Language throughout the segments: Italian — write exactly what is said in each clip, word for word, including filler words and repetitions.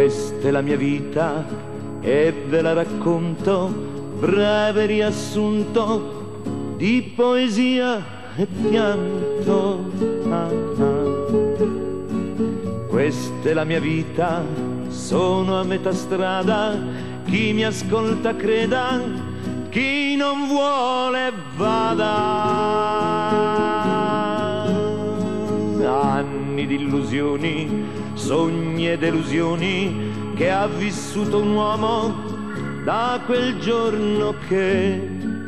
Questa è la mia vita e ve la racconto, breve riassunto di poesia e pianto. Ah, ah. Questa è la mia vita, sono a metà strada, chi mi ascolta creda, chi non vuole vada. Anni di illusioni, sogni e delusioni che ha vissuto un uomo da quel giorno che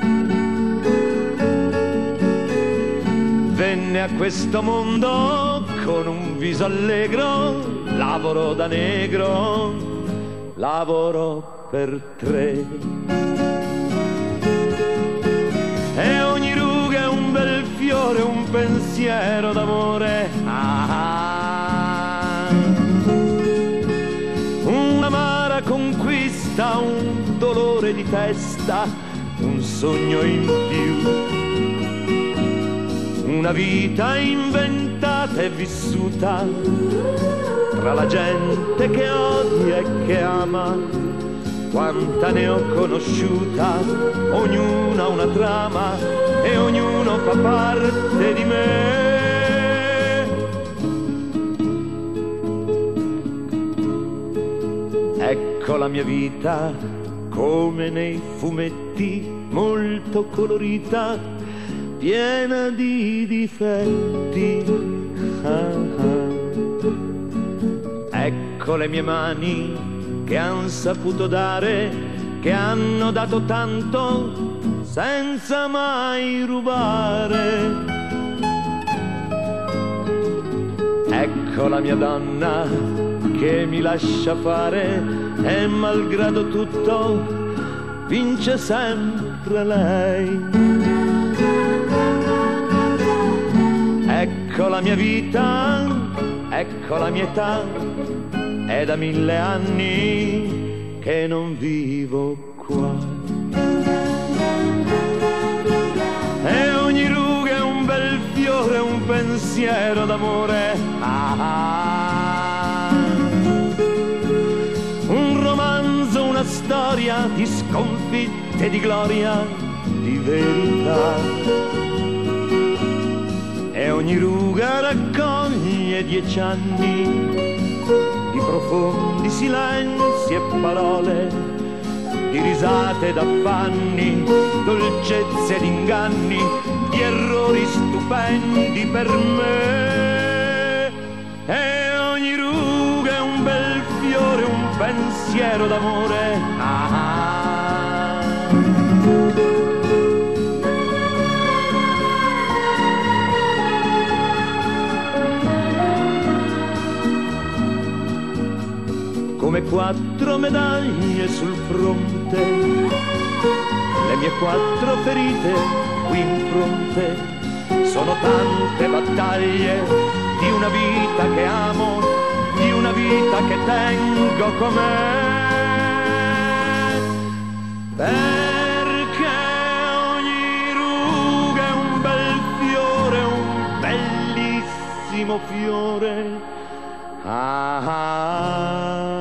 venne a questo mondo con un viso allegro, lavoro da negro, lavoro per tre. E ogni ruga è un bel fiore, un pensiero d'amore. Ah, un'amara conquista, un dolore di testa, un sogno in più, una vita inventata e vissuta tra la gente che odia e che ama. Quanta ne ho conosciuta, ognuna una trama e ognuno fa parte di me. Ecco la mia vita come nei fumetti, molto colorita, piena di difetti. Ah, ah. Ecco le mie mani che han saputo dare, che hanno dato tanto senza mai rubare. Ecco la mia donna che mi lascia fare e malgrado tutto vince sempre lei. Ecco la mia vita, ecco la mia età, è da mille anni che non vivo qua. E ogni ruga è un bel fiore, un pensiero d'amore. Ah, un romanzo, una storia di sconfitte, di gloria, di verità. E ogni ruga raccoglie dieci anni di profondi silenzi e parole, di risate ed affanni, dolcezze ed inganni, di errori stupendi per me. E ogni ruga è un bel fiore, un pensiero d'amore. Ah, come quattro medaglie sul fronte, le mie quattro ferite qui in fronte, sono tante battaglie di una vita che amo, di una vita che tengo con me. Perché ogni ruga è un bel fiore, un bellissimo fiore. Ah, ah, ah.